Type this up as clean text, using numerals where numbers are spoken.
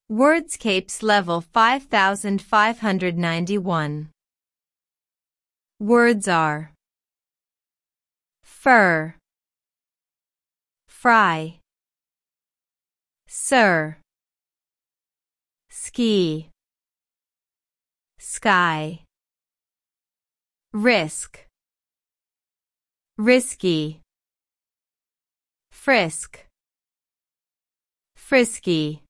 Wordscapes level 5591. Words are fur, fry, sir, ski, sky, risk, risky, frisk, frisky.